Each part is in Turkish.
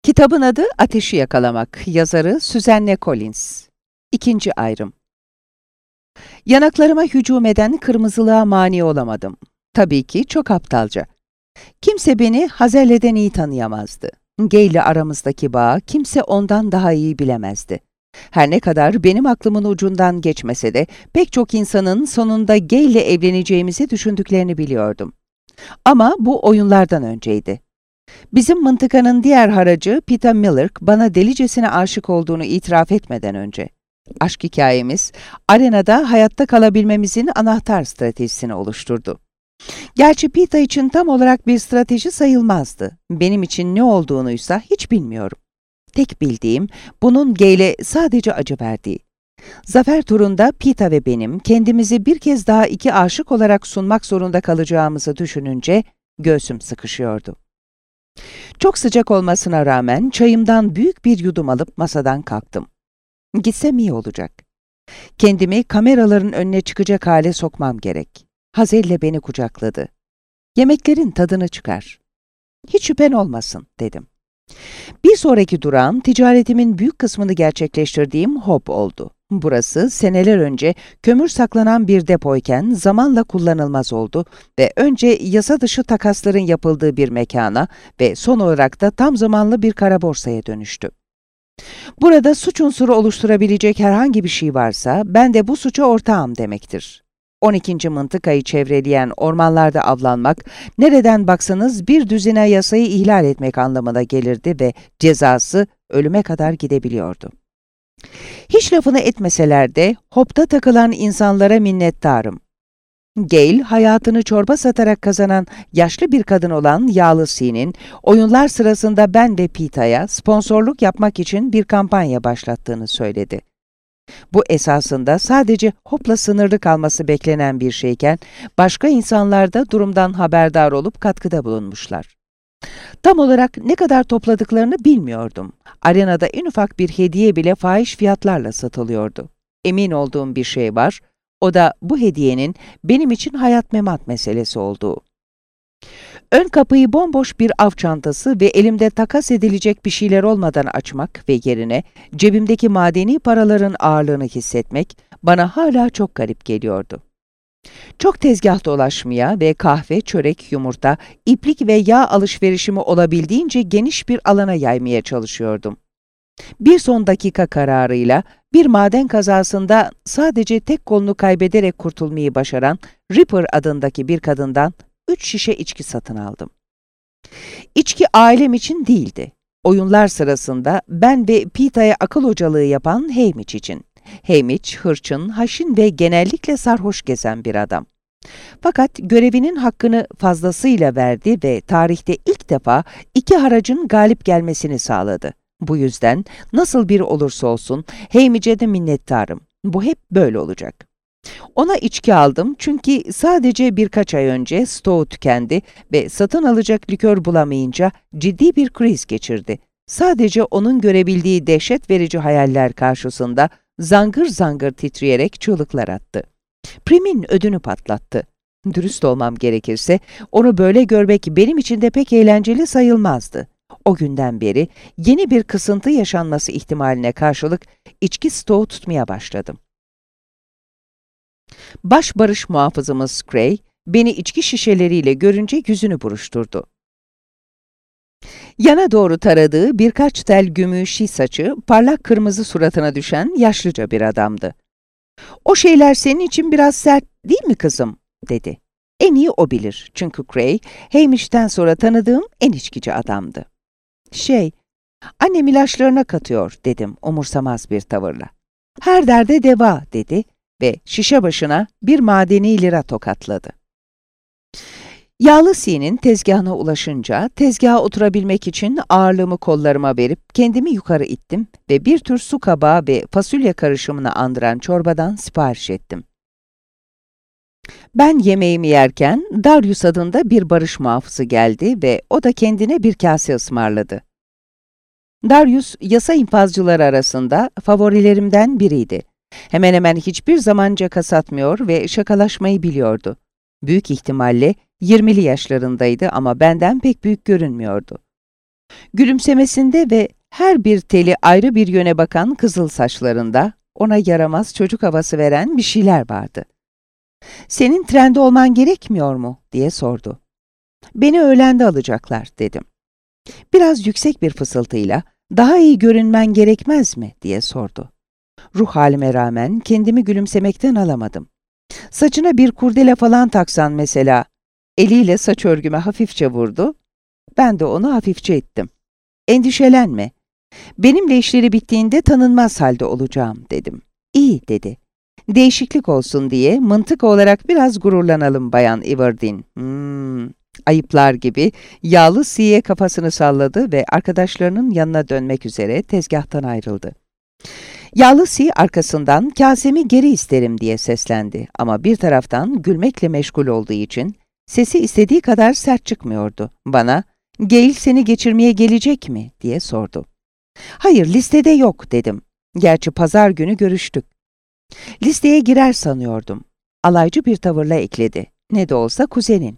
Kitabın adı Ateşi Yakalamak, yazarı Suzanne Collins. İkinci ayrım. Yanaklarıma hücum eden kırmızılığa mani olamadım. Tabii ki çok aptalca. Kimse beni Hazelle'den iyi tanıyamazdı. Gay ile aramızdaki bağı kimse ondan daha iyi bilemezdi. Her ne kadar benim aklımın ucundan geçmese de pek çok insanın sonunda Gay ile evleneceğimizi düşündüklerini biliyordum. Ama bu oyunlardan önceydi. Bizim mıntıkanın diğer haracı Peter Miller bana delicesine aşık olduğunu itiraf etmeden önce. Aşk hikayemiz, arenada hayatta kalabilmemizin anahtar stratejisini oluşturdu. Gerçi Peter için tam olarak bir strateji sayılmazdı. Benim için ne olduğunuysa hiç bilmiyorum. Tek bildiğim, bunun Gay'le sadece acı verdiği. Zafer turunda Peter ve benim kendimizi bir kez daha iki aşık olarak sunmak zorunda kalacağımızı düşününce göğsüm sıkışıyordu. Çok sıcak olmasına rağmen çayımdan büyük bir yudum alıp masadan kalktım. Gitsem iyi olacak. Kendimi kameraların önüne çıkacak hale sokmam gerek. Hazel'le beni kucakladı. Yemeklerin tadını çıkar. Hiç şüphen olmasın, dedim. Bir sonraki durağım, ticaretimin büyük kısmını gerçekleştirdiğim Hope oldu. Burası seneler önce kömür saklanan bir depoyken zamanla kullanılmaz oldu ve önce yasa dışı takasların yapıldığı bir mekana ve son olarak da tam zamanlı bir kara borsaya dönüştü. Burada suç unsuru oluşturabilecek herhangi bir şey varsa ben de bu suça ortağım demektir. 12. mıntıkayı çevreleyen ormanlarda avlanmak, nereden baksanız bir düzine yasayı ihlal etmek anlamına gelirdi ve cezası ölüme kadar gidebiliyordu. Hiç lafını etmeseler de Hope'da takılan insanlara minnettarım. Gail, hayatını çorba satarak kazanan yaşlı bir kadın olan Yağlı C'nin, oyunlar sırasında ben ve Peter'ya sponsorluk yapmak için bir kampanya başlattığını söyledi. Bu esasında sadece Hope'la sınırlı kalması beklenen bir şeyken, başka insanlar da durumdan haberdar olup katkıda bulunmuşlar. Tam olarak ne kadar topladıklarını bilmiyordum. Arenada en ufak bir hediye bile fahiş fiyatlarla satılıyordu. Emin olduğum bir şey var, o da bu hediyenin benim için hayat memat meselesi olduğu. Ön kapıyı bomboş bir av çantası ve elimde takas edilecek bir şeyler olmadan açmak ve yerine cebimdeki madeni paraların ağırlığını hissetmek bana hala çok garip geliyordu. Çok tezgah dolaşmaya ve kahve, çörek, yumurta, iplik ve yağ alışverişimi olabildiğince geniş bir alana yaymaya çalışıyordum. Bir son dakika kararıyla bir maden kazasında sadece tek kolunu kaybederek kurtulmayı başaran Ripper adındaki bir kadından 3 şişe içki satın aldım. İçki ailem için değildi. Oyunlar sırasında ben ve Peter'ya akıl hocalığı yapan Haymitch için. Haymitch, hırçın, haşin ve genellikle sarhoş gezen bir adam. Fakat görevinin hakkını fazlasıyla verdi ve tarihte ilk defa iki haracın galip gelmesini sağladı. Bu yüzden nasıl biri olursa olsun Haymitch'e de minnettarım. Bu hep böyle olacak. Ona içki aldım çünkü sadece birkaç ay önce stoğu tükendi ve satın alacak likör bulamayınca ciddi bir kriz geçirdi. Sadece onun görebildiği dehşet verici hayaller karşısında zangır zangır titreyerek çığlıklar attı. Prim'in ödünü patlattı. Dürüst olmam gerekirse onu böyle görmek benim için de pek eğlenceli sayılmazdı. O günden beri yeni bir kısıntı yaşanması ihtimaline karşılık içki stoğu tutmaya başladım. Başbarış muhafızımız Gray, beni içki şişeleriyle görünce yüzünü buruşturdu. Yana doğru taradığı birkaç tel gümüşi saçı, parlak kırmızı suratına düşen yaşlıca bir adamdı. "O şeyler senin için biraz sert değil mi kızım?" dedi. En iyi o bilir çünkü Gray, Haymitch'ten sonra tanıdığım en içkici adamdı. "Annem ilaçlarına katıyor," dedim umursamaz bir tavırla. "Her derde deva," dedi ve şişe başına bir madeni lira tokatladı. Yağlı C'nin tezgahına ulaşınca, tezgaha oturabilmek için ağırlığımı kollarıma verip kendimi yukarı ittim ve bir tür su kabağı ve fasulye karışımını andıran çorbadan sipariş ettim. Ben yemeğimi yerken Darius adında bir barış muhafızı geldi ve o da kendine bir kase ısmarladı. Darius, yasa infazcıları arasında favorilerimden biriydi. Hemen hemen hiçbir zaman caka satmıyor ve şakalaşmayı biliyordu. Büyük ihtimalle 20'li yaşlarındaydı ama benden pek büyük görünmüyordu. Gülümsemesinde ve her bir teli ayrı bir yöne bakan kızıl saçlarında ona yaramaz çocuk havası veren bir şeyler vardı. "Senin trende olman gerekmiyor mu?" diye sordu. "Beni öğlende alacaklar," dedim. Biraz yüksek bir fısıltıyla, "Daha iyi görünmen gerekmez mi?" diye sordu. Ruh halime rağmen kendimi gülümsemekten alamadım. "Saçına bir kurdele falan taksan mesela." Eliyle saç örgüme hafifçe vurdu. Ben de onu hafifçe ittim. "Endişelenme. Benimle işleri bittiğinde tanınmaz halde olacağım," dedim. "İyi," dedi. "Değişiklik olsun diye mıntık olarak biraz gururlanalım Bayan Iverdeen." Ayıplar gibi yağlı siye kafasını salladı ve arkadaşlarının yanına dönmek üzere tezgahtan ayrıldı. Yağlı si arkasından "Kasemi geri isterim," diye seslendi ama bir taraftan gülmekle meşgul olduğu için sesi istediği kadar sert çıkmıyordu. Bana, "Gail seni geçirmeye gelecek mi?" diye sordu. "Hayır, listede yok," dedim. "Gerçi pazar günü görüştük." "Listeye girer sanıyordum." Alaycı bir tavırla ekledi. "Ne de olsa kuzenin."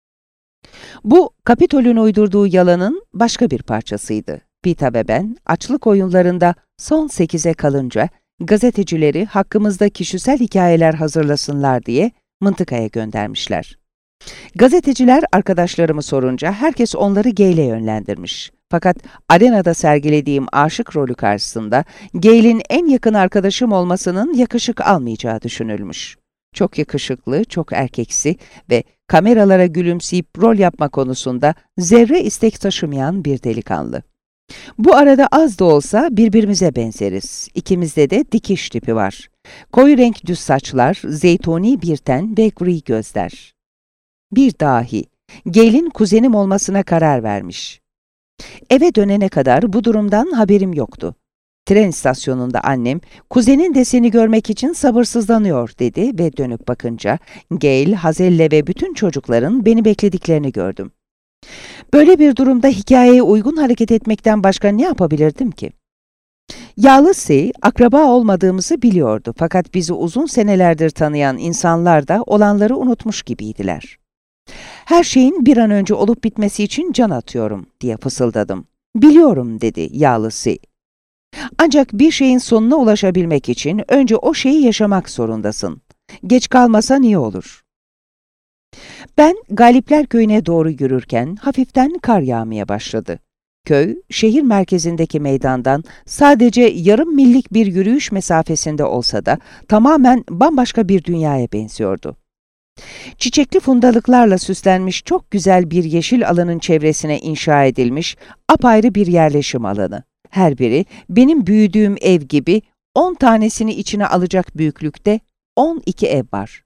Bu, Kapitol'ün uydurduğu yalanın başka bir parçasıydı. Pita ve ben, açlık oyunlarında son 8'e kalınca, gazetecileri hakkımızda kişisel hikayeler hazırlasınlar diye mıntıkaya göndermişler. Gazeteciler arkadaşlarımı sorunca herkes onları Gail'e yönlendirmiş. Fakat arenada sergilediğim aşık rolü karşısında Gail'in en yakın arkadaşım olmasının yakışık almayacağı düşünülmüş. Çok yakışıklı, çok erkeksi ve kameralara gülümseyip rol yapma konusunda zerre istek taşımayan bir delikanlı. Bu arada az da olsa birbirimize benzeriz. İkimizde de dikiş tipi var. Koyu renk düz saçlar, zeytuni bir ten ve gri gözler. Bir dahi, Gail'in kuzenim olmasına karar vermiş. Eve dönene kadar bu durumdan haberim yoktu. Tren istasyonunda annem, "Kuzenin de seni görmek için sabırsızlanıyor," dedi ve dönüp bakınca Gail, Hazelle ve bütün çocukların beni beklediklerini gördüm. Böyle bir durumda hikayeye uygun hareket etmekten başka ne yapabilirdim ki? Yağlı Si, akraba olmadığımızı biliyordu fakat bizi uzun senelerdir tanıyan insanlar da olanları unutmuş gibiydiler. "Her şeyin bir an önce olup bitmesi için can atıyorum," diye fısıldadım. "Biliyorum," dedi Yağlı Si. "Ancak bir şeyin sonuna ulaşabilmek için önce o şeyi yaşamak zorundasın. Geç kalmasan iyi olur." Ben, Galipler Köyü'ne doğru yürürken hafiften kar yağmaya başladı. Köy, şehir merkezindeki meydandan sadece yarım millik bir yürüyüş mesafesinde olsa da tamamen bambaşka bir dünyaya benziyordu. Çiçekli fundalıklarla süslenmiş çok güzel bir yeşil alanın çevresine inşa edilmiş apayrı bir yerleşim alanı. Her biri benim büyüdüğüm ev gibi 10 tanesini içine alacak büyüklükte 12 ev var.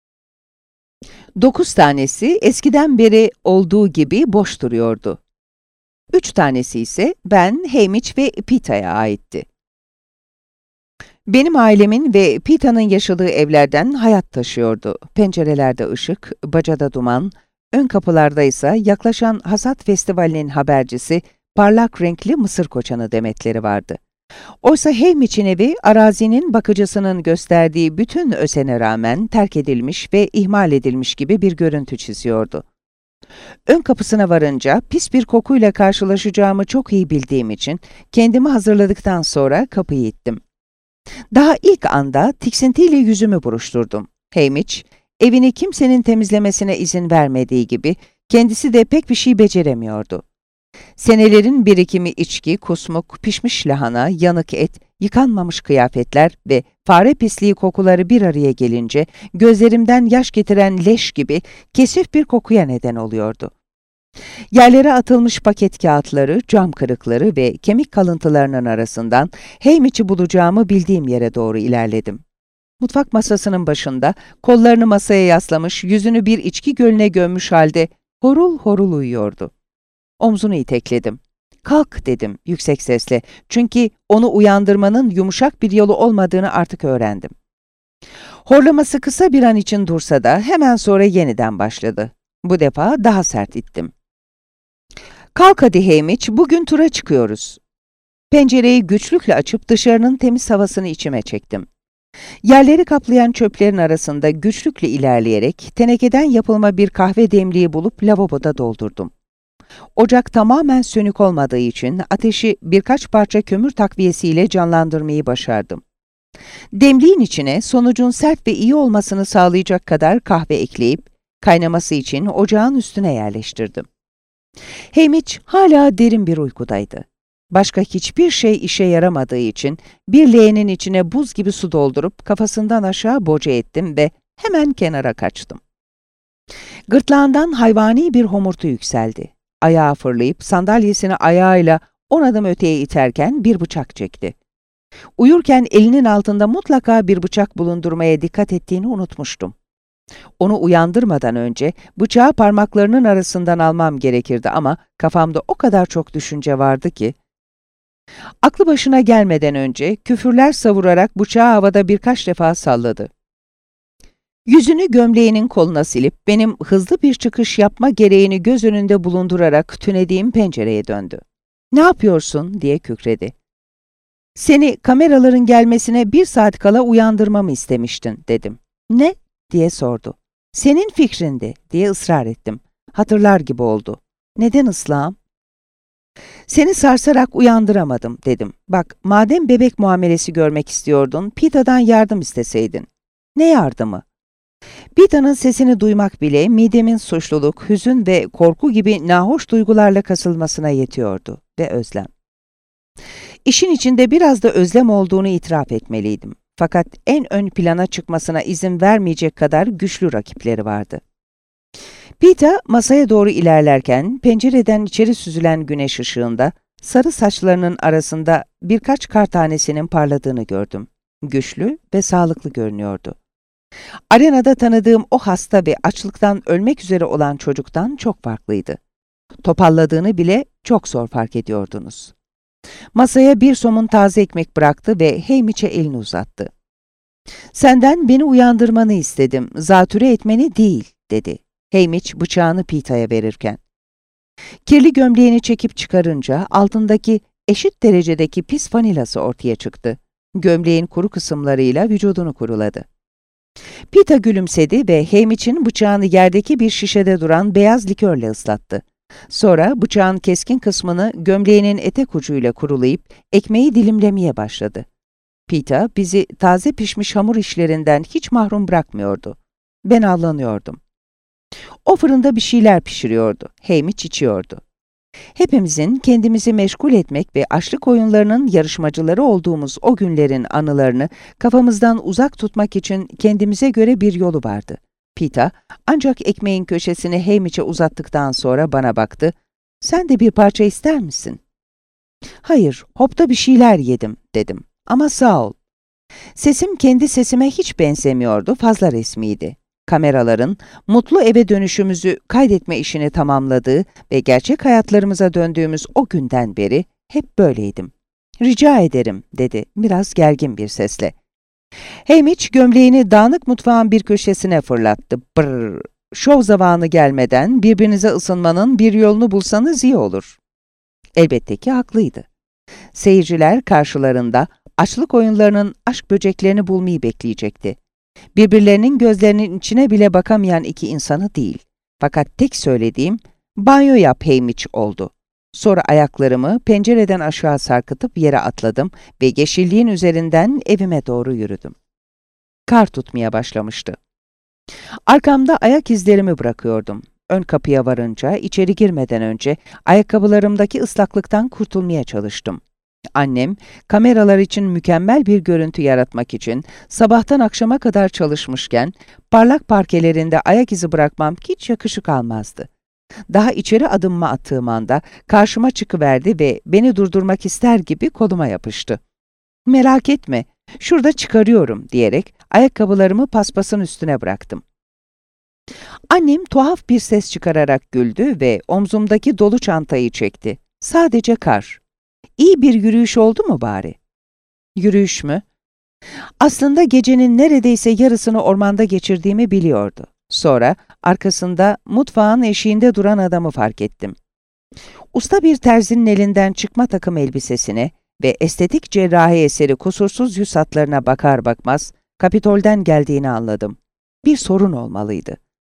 9 tanesi eskiden beri olduğu gibi boş duruyordu. 3 tanesi ise ben, Hamish ve Pita'ya aitti. Benim ailemin ve Pita'nın yaşadığı evlerden hayat taşıyordu. Pencerelerde ışık, bacada duman, ön kapılarda ise yaklaşan hasat festivalinin habercisi parlak renkli mısır koçanı demetleri vardı. Oysa Hamish'in evi arazinin bakıcısının gösterdiği bütün özene rağmen terk edilmiş ve ihmal edilmiş gibi bir görüntü çiziyordu. Ön kapısına varınca pis bir kokuyla karşılaşacağımı çok iyi bildiğim için kendimi hazırladıktan sonra kapıyı ittim. Daha ilk anda tiksintiyle yüzümü buruşturdum. Hamish, evini kimsenin temizlemesine izin vermediği gibi kendisi de pek bir şey beceremiyordu. Senelerin birikimi içki, kusmuk, pişmiş lahana, yanık et, yıkanmamış kıyafetler ve fare pisliği kokuları bir araya gelince gözlerimden yaş getiren leş gibi kesif bir kokuya neden oluyordu. Yerlere atılmış paket kağıtları, cam kırıkları ve kemik kalıntılarının arasından Hamish'i bulacağımı bildiğim yere doğru ilerledim. Mutfak masasının başında, kollarını masaya yaslamış, yüzünü bir içki gölüne gömmüş halde horul horul uyuyordu. Omzunu itekledim. "Kalk," dedim yüksek sesle, çünkü onu uyandırmanın yumuşak bir yolu olmadığını artık öğrendim. Horlaması kısa bir an için dursa da hemen sonra yeniden başladı. Bu defa daha sert ittim. "Kalk hadi Hamish, bugün tura çıkıyoruz." Pencereyi güçlükle açıp dışarının temiz havasını içime çektim. Yerleri kaplayan çöplerin arasında güçlükle ilerleyerek tenekeden yapılma bir kahve demliği bulup lavaboda doldurdum. Ocak tamamen sönük olmadığı için ateşi birkaç parça kömür takviyesiyle canlandırmayı başardım. Demliğin içine sonucun sert ve iyi olmasını sağlayacak kadar kahve ekleyip, kaynaması için ocağın üstüne yerleştirdim. Hamish hala derin bir uykudaydı. Başka hiçbir şey işe yaramadığı için bir leğenin içine buz gibi su doldurup kafasından aşağı boca ettim ve hemen kenara kaçtım. Gırtlağından hayvani bir homurtu yükseldi. Ayağa fırlayıp sandalyesini ayağıyla 10 adım öteye iterken bir bıçak çekti. Uyurken elinin altında mutlaka bir bıçak bulundurmaya dikkat ettiğini unutmuştum. Onu uyandırmadan önce bıçağı parmaklarının arasından almam gerekirdi ama kafamda o kadar çok düşünce vardı ki. Aklı başına gelmeden önce küfürler savurarak bıçağı havada birkaç defa salladı. Yüzünü gömleğinin koluna silip benim hızlı bir çıkış yapma gereğini göz önünde bulundurarak tünediğim pencereye döndü. "Ne yapıyorsun?" diye kükredi. "Seni kameraların gelmesine 1 saat kala uyandırmamı istemiştin," dedim. "Ne?" diye sordu. "Senin fikrindi," diye ısrar ettim. Hatırlar gibi oldu. "Neden ıslahım?" "Seni sarsarak uyandıramadım," dedim. "Bak, madem bebek muamelesi görmek istiyordun, Pita'dan yardım isteseydin." "Ne yardımı?" Pita'nın sesini duymak bile midemin suçluluk, hüzün ve korku gibi nahoş duygularla kasılmasına yetiyordu ve özlem. İşin içinde biraz da özlem olduğunu itiraf etmeliydim. Fakat en ön plana çıkmasına izin vermeyecek kadar güçlü rakipleri vardı. Pita masaya doğru ilerlerken pencereden içeri süzülen güneş ışığında sarı saçlarının arasında birkaç kar tanesinin parladığını gördüm. Güçlü ve sağlıklı görünüyordu. Arenada tanıdığım o hasta ve açlıktan ölmek üzere olan çocuktan çok farklıydı. Topalladığını bile çok zor fark ediyordunuz. Masaya bir somun taze ekmek bıraktı ve Hamish'e elini uzattı. "Senden beni uyandırmanı istedim, zatüre etmeni değil," dedi. Hamish bıçağını Pita'ya verirken. Kirli gömleğini çekip çıkarınca altındaki eşit derecedeki pis fanilası ortaya çıktı. Gömleğin kuru kısımlarıyla vücudunu kuruladı. Pita gülümsedi ve Hamish'in bıçağını yerdeki bir şişede duran beyaz likörle ıslattı. Sonra bıçağın keskin kısmını gömleğinin etek ucuyla kurulayıp ekmeği dilimlemeye başladı. Pita bizi taze pişmiş hamur işlerinden hiç mahrum bırakmıyordu. Ben avlanıyordum. O fırında bir şeyler pişiriyordu. Hamish içiyordu. Hepimizin kendimizi meşgul etmek ve açlık oyunlarının yarışmacıları olduğumuz o günlerin anılarını kafamızdan uzak tutmak için kendimize göre bir yolu vardı. Pita ancak ekmeğin köşesini Hamish'e uzattıktan sonra bana baktı. "Sen de bir parça ister misin?" "Hayır, hopta bir şeyler yedim," dedim. "Ama sağ ol." Sesim kendi sesime hiç benzemiyordu, fazla resmiydi. Kameraların mutlu eve dönüşümüzü kaydetme işini tamamladığı ve gerçek hayatlarımıza döndüğümüz o günden beri hep böyleydim. "Rica ederim," dedi biraz gergin bir sesle. Hamish gömleğini dağınık mutfağın bir köşesine fırlattı. "Brrr, şov zamanı gelmeden birbirinize ısınmanın bir yolunu bulsanız iyi olur." Elbette ki haklıydı. Seyirciler karşılarında açlık oyunlarının aşk böceklerini bulmayı bekleyecekti. Birbirlerinin gözlerinin içine bile bakamayan iki insanı değil. Fakat tek söylediğim, "Banyo yap Hamish," oldu. Sonra ayaklarımı pencereden aşağı sarkıtıp yere atladım ve yeşilliğin üzerinden evime doğru yürüdüm. Kar tutmaya başlamıştı. Arkamda ayak izlerimi bırakıyordum. Ön kapıya varınca, içeri girmeden önce ayakkabılarımdaki ıslaklıktan kurtulmaya çalıştım. Annem, kameralar için mükemmel bir görüntü yaratmak için sabahtan akşama kadar çalışmışken, parlak parkelerinde ayak izi bırakmam hiç yakışık almazdı. Daha içeri adımımı attığım anda karşıma çıkıverdi ve beni durdurmak ister gibi koluma yapıştı. "Merak etme, şurada çıkarıyorum," diyerek ayakkabılarımı paspasın üstüne bıraktım. Annem tuhaf bir ses çıkararak güldü ve omzumdaki dolu çantayı çekti. "Sadece kar. İyi bir yürüyüş oldu mu bari?" "Yürüyüş mü?" Aslında gecenin neredeyse yarısını ormanda geçirdiğimi biliyordu. Sonra arkasında mutfağın eşiğinde duran adamı fark ettim. Usta bir terzinin elinden çıkma takım elbisesine ve estetik cerrahi eseri kusursuz yüz hatlarına bakar bakmaz Kapitol'den geldiğini anladım. Bir sorun olmalıydı.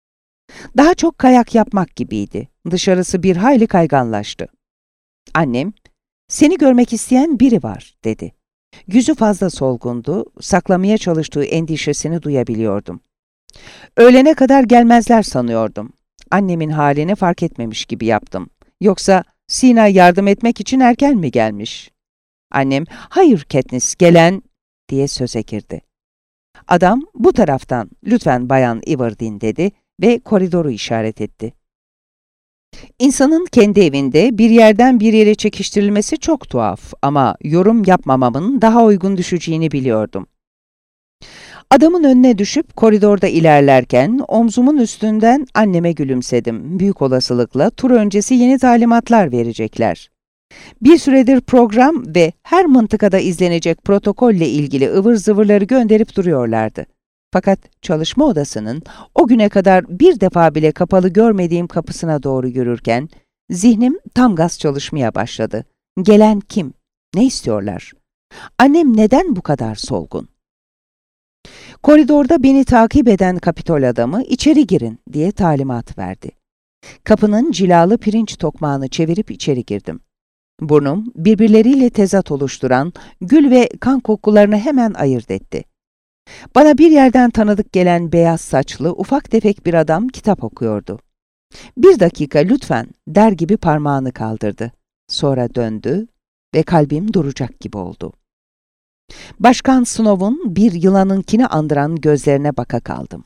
Daha çok kayak yapmak gibiydi. Dışarısı bir hayli kayganlaştı. Annem, "Seni görmek isteyen biri var," dedi. Yüzü fazla solgundu, saklamaya çalıştığı endişesini duyabiliyordum. Öğlene kadar gelmezler sanıyordum. Annemin halini fark etmemiş gibi yaptım. Yoksa Sina yardım etmek için erken mi gelmiş? Annem, "Hayır Katniss, gelen," diye söze girdi. Adam, "Bu taraftan, lütfen Bayan Iverdeen," dedi ve koridoru işaret etti. İnsanın kendi evinde bir yerden bir yere çekiştirilmesi çok tuhaf ama yorum yapmamamın daha uygun düşeceğini biliyordum. Adamın önüne düşüp koridorda ilerlerken omzumun üstünden anneme gülümsedim. Büyük olasılıkla tur öncesi yeni talimatlar verecekler. Bir süredir program ve her mıntıkada izlenecek protokolle ilgili ıvır zıvırları gönderip duruyorlardı. Fakat çalışma odasının o güne kadar bir defa bile kapalı görmediğim kapısına doğru yürürken zihnim tam gaz çalışmaya başladı. Gelen kim? Ne istiyorlar? Annem neden bu kadar solgun? Koridorda beni takip eden Kapitol adamı "İçeri girin," diye talimat verdi. Kapının cilalı pirinç tokmağını çevirip içeri girdim. Burnum birbirleriyle tezat oluşturan gül ve kan kokularını hemen ayırt etti. Bana bir yerden tanıdık gelen beyaz saçlı, ufak tefek bir adam kitap okuyordu. "Bir dakika lütfen," der gibi parmağını kaldırdı. Sonra döndü ve kalbim duracak gibi oldu. Başkan Snow'un bir yılanınkini andıran gözlerine baka kaldım.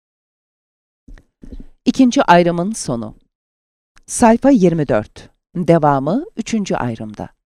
İkinci ayrımın sonu. Sayfa 24. Devamı 3. ayrımda.